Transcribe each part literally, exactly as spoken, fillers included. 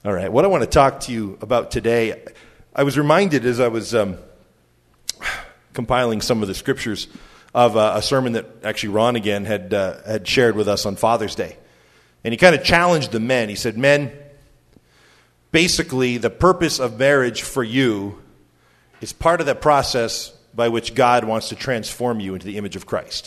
All right, what I want to talk to you about today, I was reminded as I was um, compiling some of the scriptures of uh, a sermon that actually Ron again had uh, had shared with us on Father's Day. And he kind of challenged the men. He said, men, basically the purpose of marriage for you is part of that process by which God wants to transform you into the image of Christ.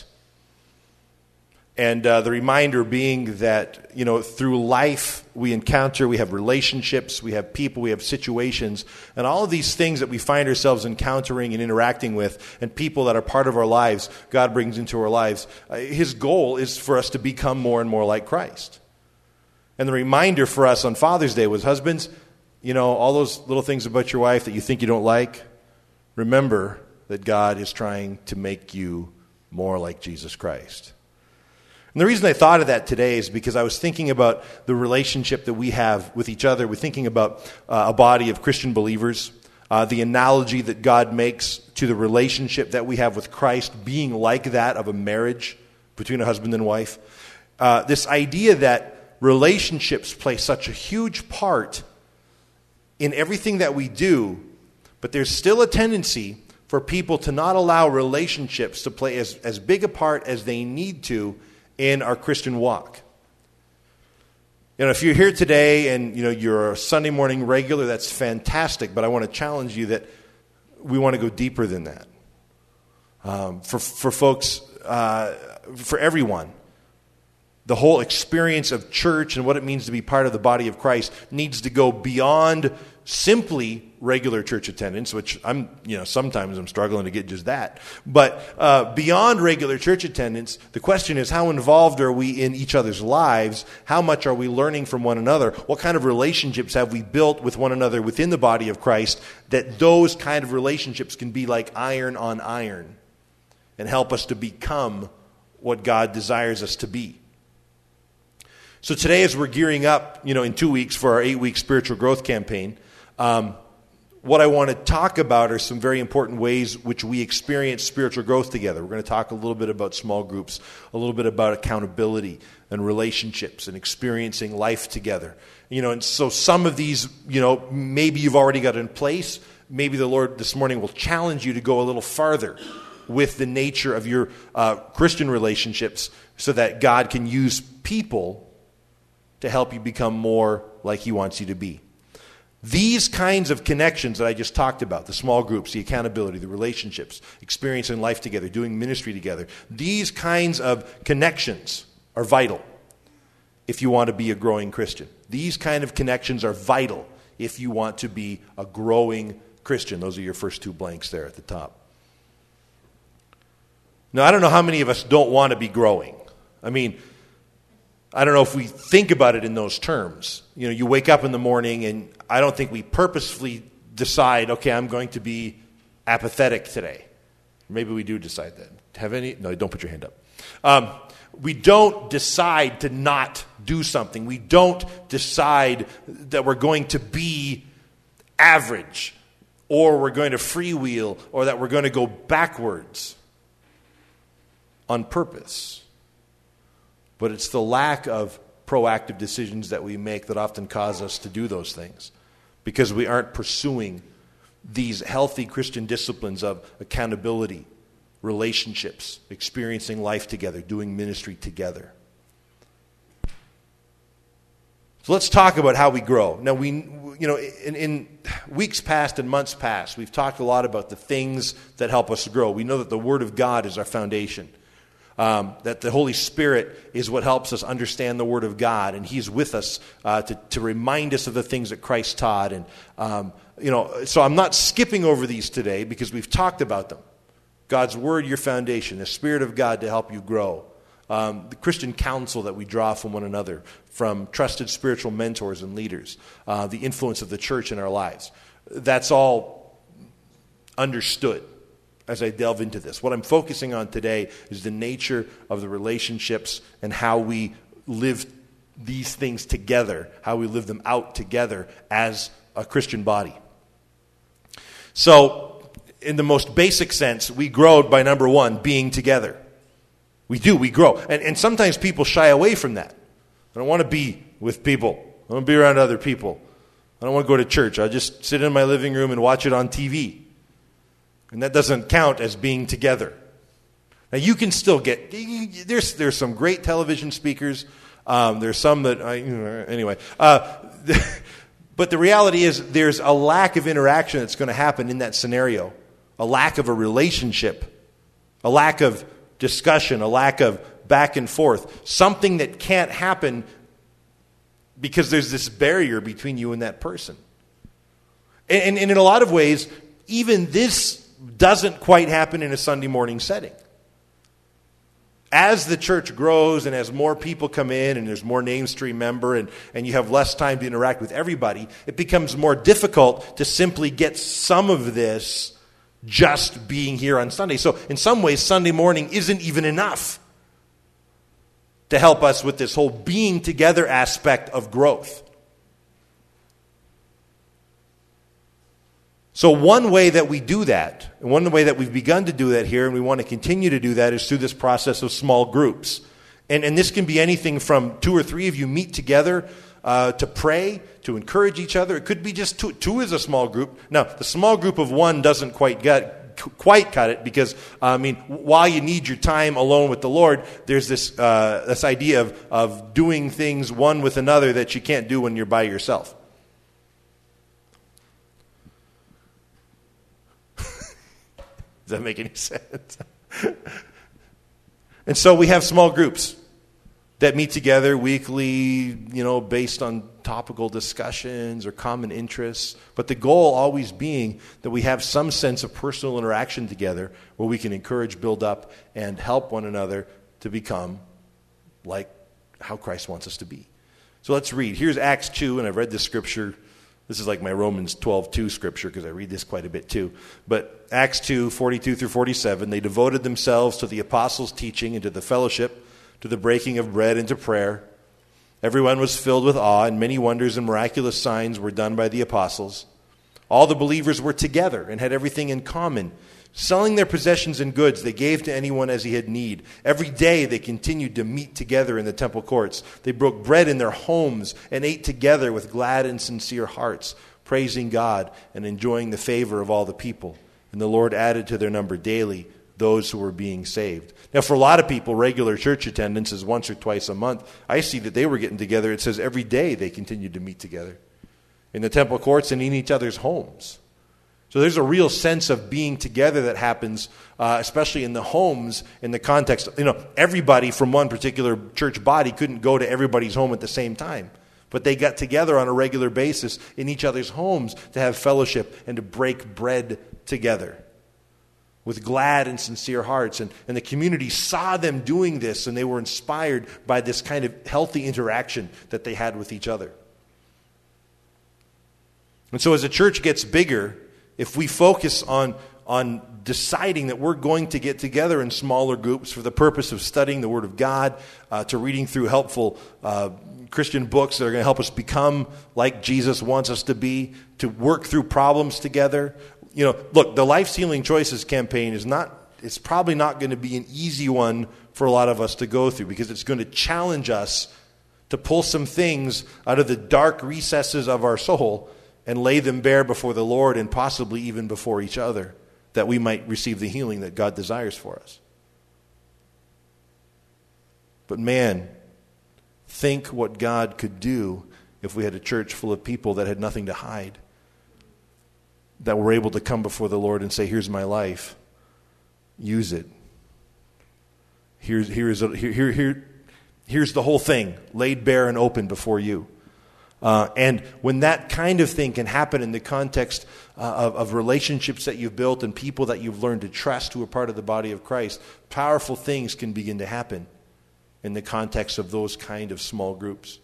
And uh, the reminder being that, you know, through life we encounter, we have relationships, we have people, we have situations, and all of these things that we find ourselves encountering and interacting with, and people that are part of our lives, God brings into our lives. Uh, his goal is for us to become more and more like Christ. And the reminder for us on Father's Day was, husbands, you know, all those little things about your wife that you think you don't like, remember that God is trying to make you more like Jesus Christ. And the reason I thought of that today is because I was thinking about the relationship that we have with each other. We're thinking about uh, a body of Christian believers, uh, the analogy that God makes to the relationship that we have with Christ being like that of a marriage between a husband and wife. Uh, this idea that relationships play such a huge part in everything that we do, but there's still a tendency for people to not allow relationships to play as, as big a part as they need to in our Christian walk. You know, if you're here today and, you know, you're a Sunday morning regular, that's fantastic, but I want to challenge you that we want to go deeper than that. Um, for, for folks, uh, for everyone, the whole experience of church and what it means to be part of the body of Christ needs to go beyond simply regular church attendance, which I'm, you know, sometimes I'm struggling to get just that. But uh, beyond regular church attendance, the question is, how involved are we in each other's lives? How much are we learning from one another? What kind of relationships have we built with one another within the body of Christ, that those kind of relationships can be like iron on iron and help us to become what God desires us to be? So today, as we're gearing up, you know, in two weeks for our eight-week spiritual growth campaign, um, what I want to talk about are some very important ways which we experience spiritual growth together. We're going to talk a little bit about small groups, a little bit about accountability and relationships and experiencing life together. You know, and so some of these, you know, maybe you've already got in place. Maybe the Lord this morning will challenge you to go a little farther with the nature of your uh, Christian relationships so that God can use people to help you become more like He wants you to be. These kinds of connections that I just talked about, the small groups, the accountability, the relationships, experiencing life together, doing ministry together, these kinds of connections are vital if you want to be a growing Christian. These kind of connections are vital if you want to be a growing Christian. Those are your first two blanks there at the top. Now, I don't know how many of us don't want to be growing. I mean, I don't know if we think about it in those terms. You know, you wake up in the morning and I don't think we purposefully decide, okay, I'm going to be apathetic today. Maybe we do decide that. Have any? No, don't put your hand up. Um, we don't decide to not do something. We don't decide that we're going to be average, or we're going to freewheel, or that we're going to go backwards on purpose. But it's the lack of proactive decisions that we make that often cause us to do those things, because we aren't pursuing these healthy Christian disciplines of accountability, relationships, experiencing life together, doing ministry together. So let's talk about how we grow. Now, we, you know, in, in weeks past and months past, we've talked a lot about the things that help us grow. We know that the Word of God is our foundation. Um, that the Holy Spirit is what helps us understand the Word of God, and He's with us uh, to, to remind us of the things that Christ taught. And um, you know, so I'm not skipping over these today because we've talked about them. God's Word, your foundation, the Spirit of God to help you grow. Um, the Christian counsel that we draw from one another, from trusted spiritual mentors and leaders, uh, the influence of the church in our lives. That's all understood as I delve into this. What I'm focusing on today is the nature of the relationships and how we live these things together, how we live them out together as a Christian body. So, in the most basic sense, we grow by, number one, being together. We do, we grow. And, and sometimes people shy away from that. I don't want to be with people. I want to be around other people. I don't want to go to church. I'll just sit in my living room and watch it on T V. And that doesn't count as being together. Now, you can still get, there's there's some great television speakers. Um, there's some that, I, you know, anyway. Uh, but the reality is there's a lack of interaction that's going to happen in that scenario. A lack of a relationship. A lack of discussion. A lack of back and forth. Something that can't happen because there's this barrier between you and that person. And, and in a lot of ways, even this doesn't quite happen in a Sunday morning setting. As the church grows and as more people come in and there's more name stream member and, and you have less time to interact with everybody, it becomes more difficult to simply get some of this just being here on Sunday. So in some ways, Sunday morning isn't even enough to help us with this whole being together aspect of growth. So one way that we do that, and one way that we've begun to do that here, and we want to continue to do that, is through this process of small groups. And, and this can be anything from two or three of you meet together uh, to pray, to encourage each other. It could be just two. Two is a small group. Now, the small group of one doesn't quite get, quite cut it because, I mean, while you need your time alone with the Lord, there's this uh, this idea of, of doing things one with another that you can't do when you're by yourself. Does that make any sense? And so we have small groups that meet together weekly, you know, based on topical discussions or common interests. But the goal always being that we have some sense of personal interaction together where we can encourage, build up, and help one another to become like how Christ wants us to be. So let's read. Here's Acts two, and I've read this scripture. This is like my Romans twelve two scripture because I read this quite a bit too. But Acts two, forty-two through forty-seven, they devoted themselves to the apostles' teaching and to the fellowship, to the breaking of bread and to prayer. Everyone was filled with awe, and many wonders and miraculous signs were done by the apostles. All the believers were together and had everything in common. Selling their possessions and goods, they gave to anyone as he had need. Every day they continued to meet together in the temple courts. They broke bread in their homes and ate together with glad and sincere hearts, praising God and enjoying the favor of all the people. And the Lord added to their number daily those who were being saved. Now, for a lot of people, regular church attendance is once or twice a month. I see that they were getting together. It says every day they continued to meet together in the temple courts and in each other's homes. So there's a real sense of being together that happens, uh, especially in the homes, in the context. You know, everybody from one particular church body couldn't go to everybody's home at the same time. But they got together on a regular basis in each other's homes to have fellowship and to break bread together with glad and sincere hearts. And, and the community saw them doing this, and they were inspired by this kind of healthy interaction that they had with each other. And so as the church gets bigger, if we focus on, on deciding that we're going to get together in smaller groups for the purpose of studying the Word of God, uh, to reading through helpful uh, Christian books that are going to help us become like Jesus wants us to be, to work through problems together. You know, look, the Life's Healing Choices campaign is not, it's probably not going to be an easy one for a lot of us to go through because it's going to challenge us to pull some things out of the dark recesses of our soul and lay them bare before the Lord and possibly even before each other, that we might receive the healing that God desires for us. But man, think what God could do if we had a church full of people that had nothing to hide, that were able to come before the Lord and say, here's my life, use it. Here's, here's, a, here, here, here, here's the whole thing, laid bare and open before you. Uh, and when that kind of thing can happen in the context uh, of, of relationships that you've built and people that you've learned to trust who are part of the body of Christ, powerful things can begin to happen in the context of those kind of small groups.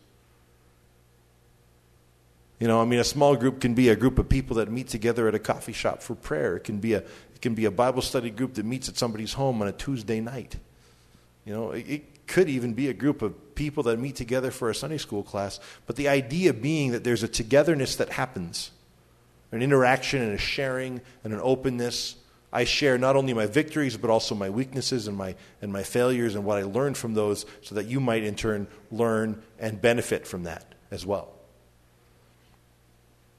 You know, I mean, a small group can be a group of people that meet together at a coffee shop for prayer. It can be a it can be a Bible study group that meets at somebody's home on a Tuesday night. You know, it, it could even be a group of people that meet together for a Sunday school class. But the idea being that there's a togetherness that happens, an interaction and a sharing and an openness. I share not only my victories, but also my weaknesses and my and my failures and what I learned from those, so that you might in turn learn and benefit from that as well.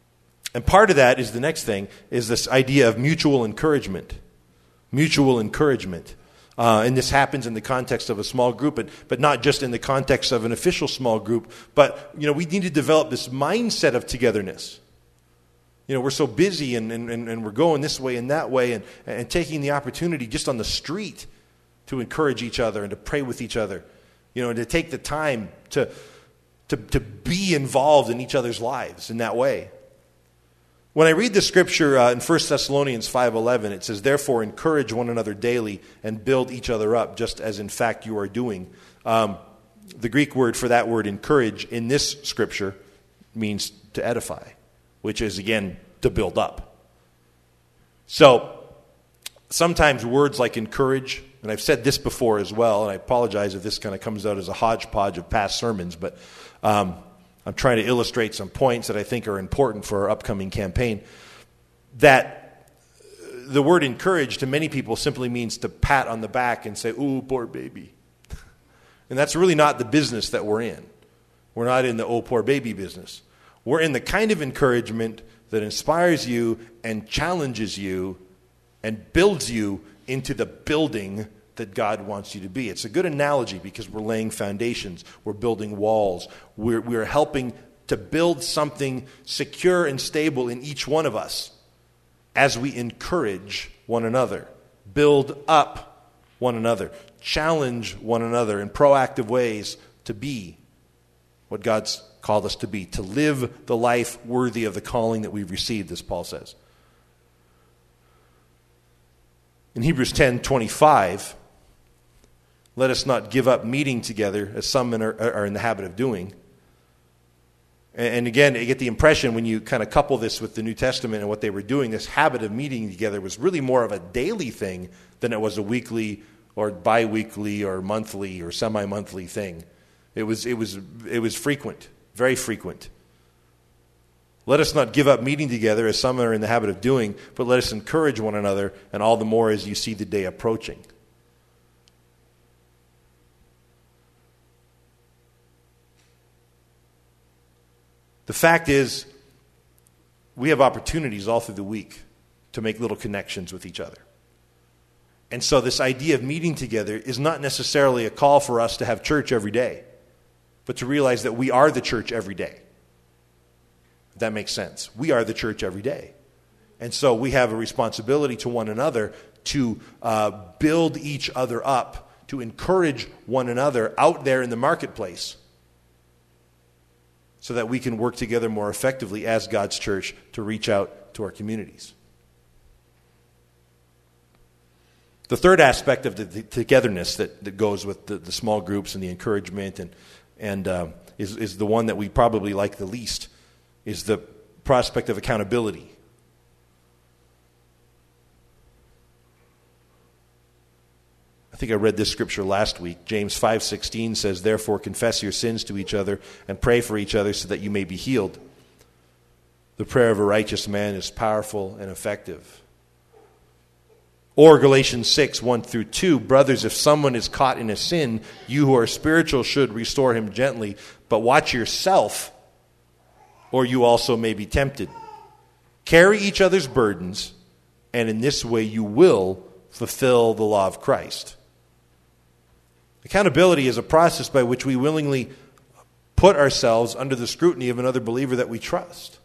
And part of that is the next thing, is this idea of mutual encouragement. Mutual encouragement. Uh, and this happens in the context of a small group, but, but not just in the context of an official small group. But, you know, we need to develop this mindset of togetherness. You know, we're so busy and, and, and we're going this way and that way and, and taking the opportunity just on the street to encourage each other and to pray with each other. You know, and to take the time to, to, to be involved in each other's lives in that way. When I read the scripture uh, in First Thessalonians five eleven, it says, "Therefore encourage one another daily and build each other up, just as in fact you are doing." Um, the Greek word for that word, encourage, in this scripture means to edify, which is, again, to build up. So, sometimes words like encourage, and I've said this before as well, and I apologize if this kind of comes out as a hodgepodge of past sermons, but um, I'm trying to illustrate some points that I think are important for our upcoming campaign. That the word encourage to many people simply means to pat on the back and say, "Ooh, poor baby." And that's really not the business that we're in. We're not in the "oh, poor baby" business. We're in the kind of encouragement that inspires you and challenges you and builds you into the building that God wants you to be. It's a good analogy because we're laying foundations. We're building walls. We're, we're helping to build something secure and stable in each one of us as we encourage one another, build up one another, challenge one another in proactive ways to be what God's called us to be, to live the life worthy of the calling that we've received, as Paul says. In Hebrews ten twenty-five, let us not give up meeting together, as some are, are in the habit of doing. And again, I get the impression when you kind of couple this with the New Testament and what they were doing, this habit of meeting together was really more of a daily thing than it was a weekly or bi-weekly or monthly or semi-monthly thing. It was, it was, it was frequent, very frequent. Let us not give up meeting together, as some are in the habit of doing, but let us encourage one another, and all the more as you see the day approaching. The fact is, we have opportunities all through the week to make little connections with each other. And so this idea of meeting together is not necessarily a call for us to have church every day, but to realize that we are the church every day. If that makes sense. We are the church every day. And so we have a responsibility to one another to uh, build each other up, to encourage one another out there in the marketplace, so that we can work together more effectively as God's church to reach out to our communities. The third aspect of the, the togetherness that, that goes with the, the small groups and the encouragement and, and uh, is, is the one that we probably like the least, is the prospect of accountability. I think I read this scripture last week. James five sixteen says, "Therefore confess your sins to each other and pray for each other so that you may be healed. The prayer of a righteous man is powerful and effective." Or Galatians six, one through two, "Brothers, if someone is caught in a sin, you who are spiritual should restore him gently, but watch yourself, or you also may be tempted. Carry each other's burdens, and in this way you will fulfill the law of Christ." Accountability is a process by which we willingly put ourselves under the scrutiny of another believer that we trust.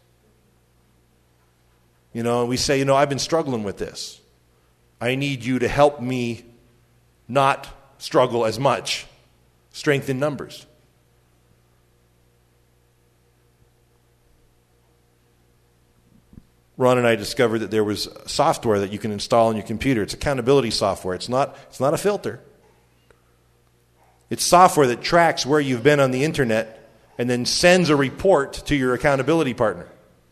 You know, we say, you know, I've been struggling with this. I need you to help me not struggle as much. Strength in numbers. Ron and I discovered that there was software that you can install on your computer. It's accountability software. It's not, it's not a filter. It's software that tracks where you've been on the internet and then sends a report to your accountability partner.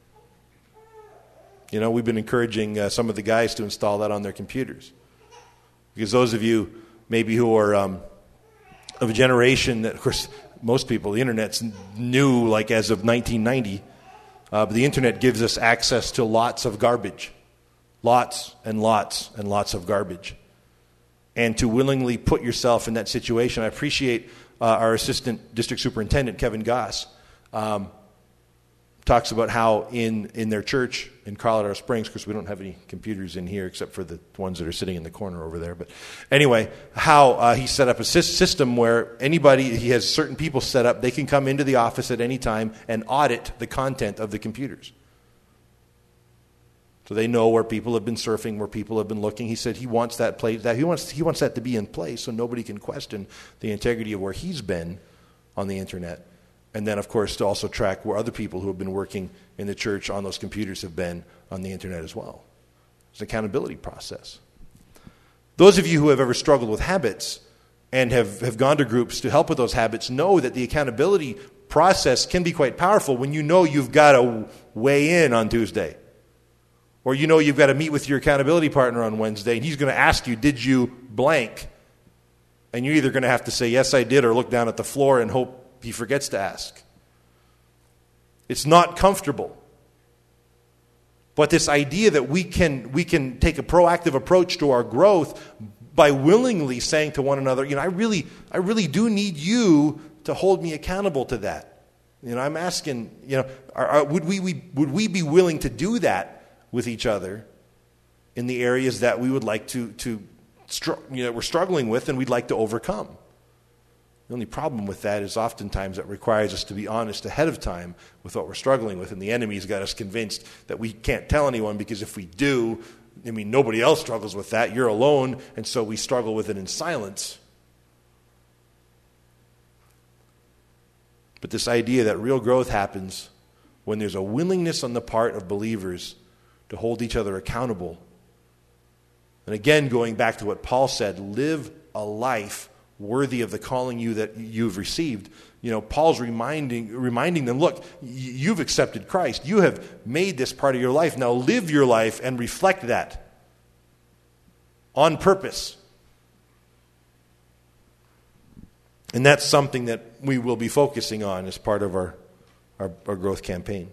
You know, we've been encouraging uh, some of the guys to install that on their computers. Because those of you maybe who are um, of a generation that, of course, most people, the internet's new like as of nineteen ninety. Uh, but the internet gives us access to lots of garbage. Lots and lots and lots of garbage. And to willingly put yourself in that situation. I appreciate uh, our assistant district superintendent, Kevin Goss, um, talks about how in, in their church in Colorado Springs, because we don't have any computers in here except for the ones that are sitting in the corner over there. But anyway, how uh, he set up a system where anybody, he has certain people set up, they can come into the office at any time and audit the content of the computers. So they know where people have been surfing, where people have been looking. He said he wants that place, that he wants he wants that to be in place so nobody can question the integrity of where he's been on the internet. And then, of course, to also track where other people who have been working in the church on those computers have been on the internet as well. It's an accountability process. Those of you who have ever struggled with habits and have, have gone to groups to help with those habits know that the accountability process can be quite powerful when you know you've got to weigh in on Tuesday. Or you know you've got to meet with your accountability partner on Wednesday and he's going to ask you, did you blank? And you're either going to have to say, yes, I did, or look down at the floor and hope he forgets to ask. It's not comfortable. But this idea that we can we can take a proactive approach to our growth by willingly saying to one another, you know, I really I really do need you to hold me accountable to that. You know, I'm asking, you know, are, are, would we, we would we be willing to do that with each other in the areas that we would like to to you know we're struggling with and we'd like to overcome? The only problem with that is oftentimes it requires us to be honest ahead of time with what we're struggling with, and the enemy's got us convinced that we can't tell anyone because if we do, I mean, nobody else struggles with that. You're alone, and so we struggle with it in silence. But this idea that real growth happens when there's a willingness on the part of believers to hold each other accountable. And again, going back to what Paul said, live a life worthy of the calling you that you've received. You know, Paul's reminding reminding them, look, you've accepted Christ. You have made this part of your life. Now live your life and reflect that on purpose. And that's something that we will be focusing on as part of our, our, our growth campaign.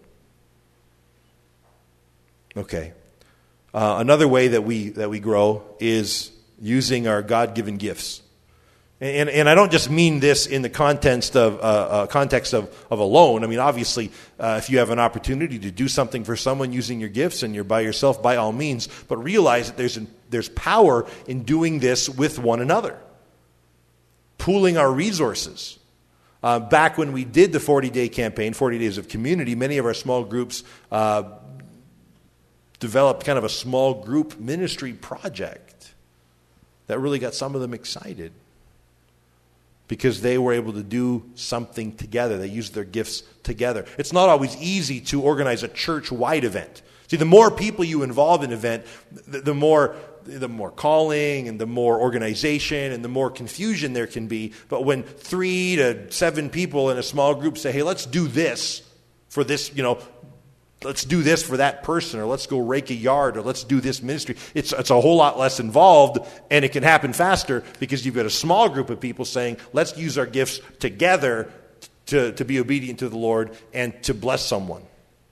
Okay. Uh, another way that we that we grow is using our God-given gifts. And, and I don't just mean this in the context of uh, uh, context of, of a loan. I mean, obviously, uh, if you have an opportunity to do something for someone using your gifts and you're by yourself, by all means. But realize that there's an, there's power in doing this with one another, pooling our resources. Uh, back when we did the forty-day campaign, forty Days of Community, many of our small groups uh, developed kind of a small group ministry project that really got some of them excited, because they were able to do something together. They used their gifts together. It's not always easy to organize a church-wide event. See, the more people you involve in an event, the, the more the more calling and the more organization and the more confusion there can be. But when three to seven people in a small group say, hey, let's do this for this, you know, let's do this for that person, or let's go rake a yard, or let's do this ministry. It's, it's a whole lot less involved, and it can happen faster because you've got a small group of people saying, let's use our gifts together to, to be obedient to the Lord and to bless someone.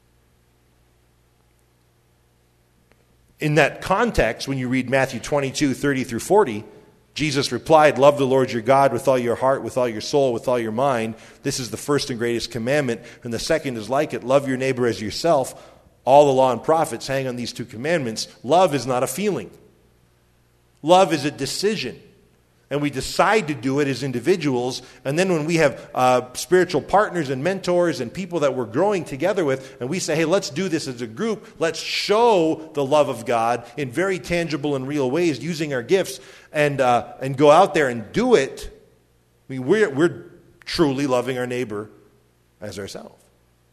In that context, when you read Matthew twenty-two, thirty through forty, Jesus replied, love the Lord your God with all your heart, with all your soul, with all your mind. This is the first and greatest commandment. And the second is like it. Love your neighbor as yourself. All the law and prophets hang on these two commandments. Love is not a feeling. Love is a decision. And we decide to do it as individuals. And then when we have uh, spiritual partners and mentors and people that we're growing together with, and we say, hey, let's do this as a group. Let's show the love of God in very tangible and real ways using our gifts, and uh, and go out there and do it. I mean, we're, we're truly loving our neighbor as ourselves.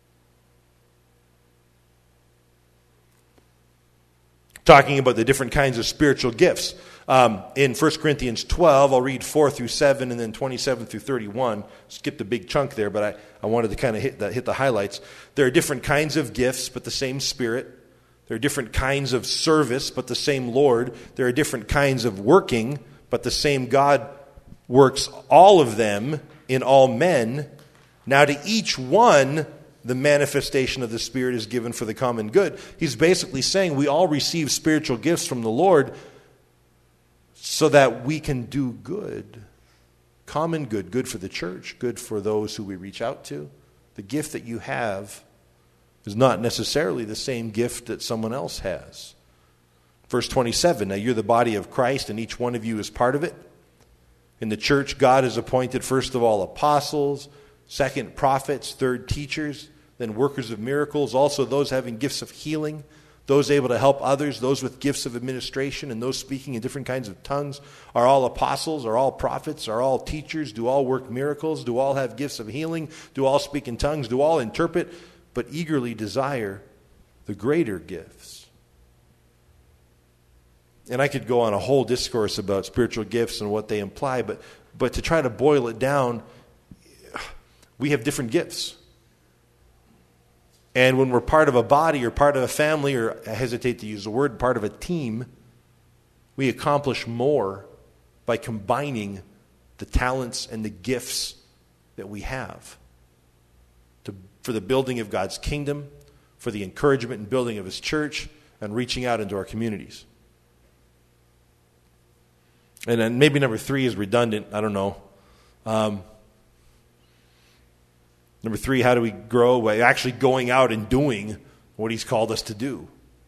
Talking about the different kinds of spiritual gifts. Um, in First Corinthians twelve, I'll read four through seven and then twenty-seven through thirty-one. Skipped a big chunk there, but I, I wanted to kind of hit the, hit the highlights. There are different kinds of gifts, but the same Spirit. There are different kinds of service, but the same Lord. There are different kinds of working, but the same God works all of them in all men. Now to each one, the manifestation of the Spirit is given for the common good. He's basically saying we all receive spiritual gifts from the Lord so that we can do good. Common good, good for the church, good for those who we reach out to. The gift that you have is not necessarily the same gift that someone else has. Verse twenty-seven, now you're the body of Christ and each one of you is part of it. In the church, God has appointed first of all apostles, second prophets, third teachers, then workers of miracles, also those having gifts of healing, those able to help others, those with gifts of administration, and those speaking in different kinds of tongues. Are all apostles? Are all prophets? Are all teachers? Do all work miracles? Do all have gifts of healing? Do all speak in tongues? Do all interpret? But eagerly desire the greater gifts. And I could go on a whole discourse about spiritual gifts and what they imply, but, but to try to boil it down, we have different gifts. And when we're part of a body or part of a family, or I hesitate to use the word, part of a team, we accomplish more by combining the talents and the gifts that we have to, for the building of God's kingdom, for the encouragement and building of His church, and reaching out into our communities. And then maybe number three is redundant. I don't know. Um, number three, how do we grow? By actually going out and doing what He's called us to do.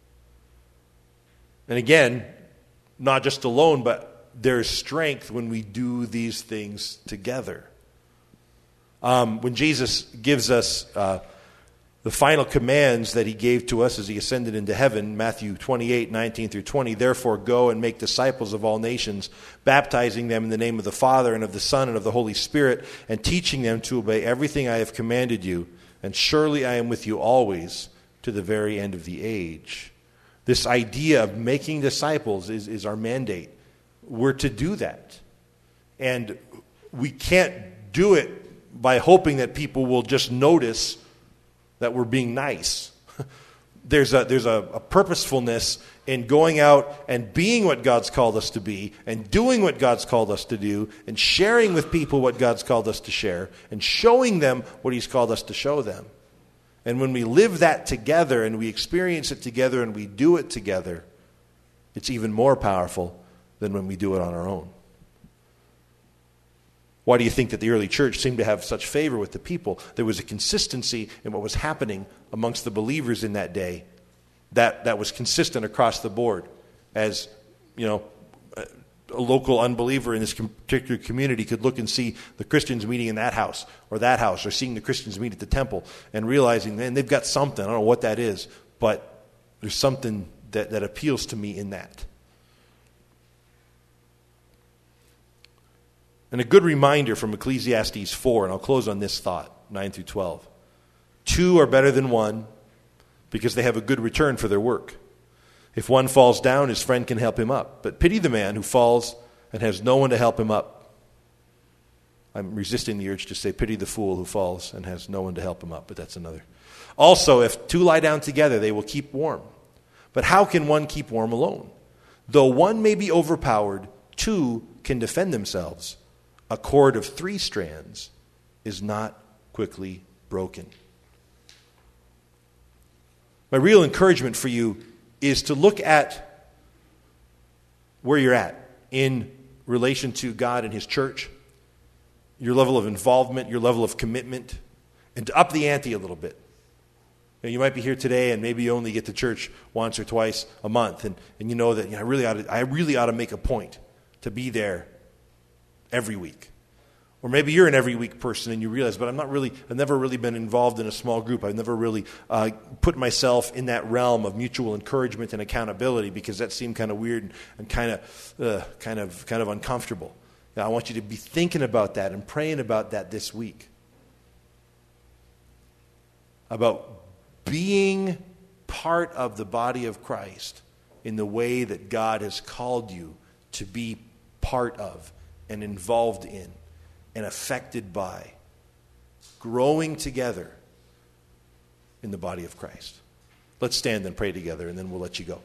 And again, not just alone, but there's strength when we do these things together. Um, when Jesus gives us uh, the final commands that He gave to us as He ascended into heaven, Matthew twenty-eight, nineteen through twenty, therefore go and make disciples of all nations, baptizing them in the name of the Father and of the Son and of the Holy Spirit, and teaching them to obey everything I have commanded you, and surely I am with you always to the very end of the age. This idea of making disciples is, is our mandate. We're to do that. And we can't do it by hoping that people will just notice that we're being nice. There's a there's a, a purposefulness in going out and being what God's called us to be, and doing what God's called us to do, and sharing with people what God's called us to share, and showing them what He's called us to show them. And when we live that together, and we experience it together, and we do it together, it's even more powerful than when we do it on our own. Why do you think that the early church seemed to have such favor with the people? There was a consistency in what was happening amongst the believers in that day that, that was consistent across the board. As, you know, a local unbeliever in this particular community could look and see the Christians meeting in that house or that house, or seeing the Christians meet at the temple and realizing, man, they've got something. I don't know what that is, but there's something that, that appeals to me in that. And a good reminder from Ecclesiastes four, and I'll close on this thought, nine through twelve. Two are better than one because they have a good return for their work. If one falls down, his friend can help him up. But pity the man who falls and has no one to help him up. I'm resisting the urge to say pity the fool who falls and has no one to help him up, but that's another. Also, if two lie down together, they will keep warm. But how can one keep warm alone? Though one may be overpowered, two can defend themselves. A cord of three strands is not quickly broken. My real encouragement for you is to look at where you're at in relation to God and His church, your level of involvement, your level of commitment, and to up the ante a little bit. You know, you might be here today and maybe you only get to church once or twice a month, and, and you know that you know, I really ought to, I really ought to make a point to be there every week. Or maybe you're an every week person and you realize, but I'm not really, I've never really been involved in a small group. I've never really uh, put myself in that realm of mutual encouragement and accountability because that seemed kind of weird and, and kind of, uh, kind of, kind of uncomfortable. Now, I want you to be thinking about that and praying about that this week. About being part of the body of Christ in the way that God has called you to be part of and involved in and affected by, growing together in the body of Christ. Let's stand and pray together, and then we'll let you go.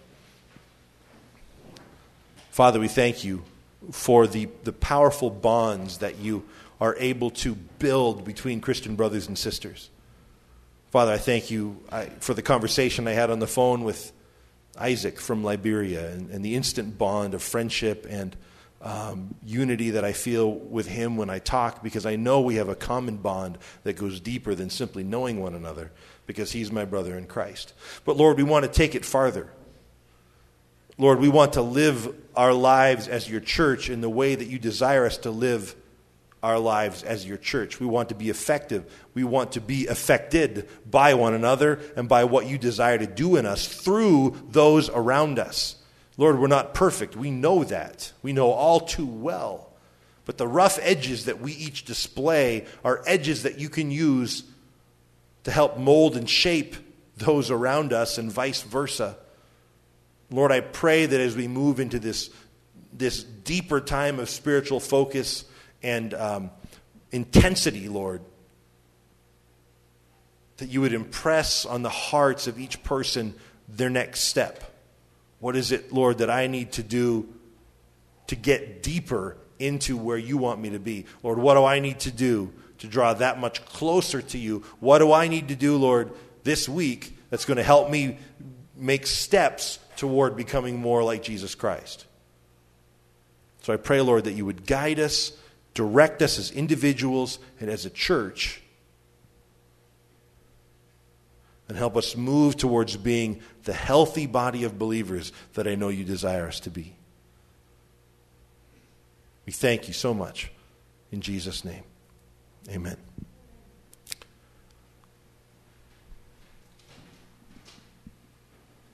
Father, we thank you for the, the powerful bonds that you are able to build between Christian brothers and sisters. Father, I thank you I, for the conversation I had on the phone with Isaac from Liberia, and, and the instant bond of friendship and um, unity that I feel with him when I talk, because I know we have a common bond that goes deeper than simply knowing one another, because he's my brother in Christ. But Lord, we want to take it farther. Lord, we want to live our lives as your church in the way that you desire us to live our lives as your church. We want to be effective. We want to be affected by one another and by what you desire to do in us through those around us. Lord, we're not perfect. We know that. We know all too well. But the rough edges that we each display are edges that you can use to help mold and shape those around us and vice versa. Lord, I pray that as we move into this, this deeper time of spiritual focus and um, intensity, Lord, that you would impress on the hearts of each person their next step. What is it, Lord, that I need to do to get deeper into where you want me to be? Lord, what do I need to do to draw that much closer to you? What do I need to do, Lord, this week that's going to help me make steps toward becoming more like Jesus Christ? So I pray, Lord, that you would guide us, direct us as individuals and as a church, and help us move towards being the healthy body of believers that I know you desire us to be. We thank you so much. In Jesus' name, amen.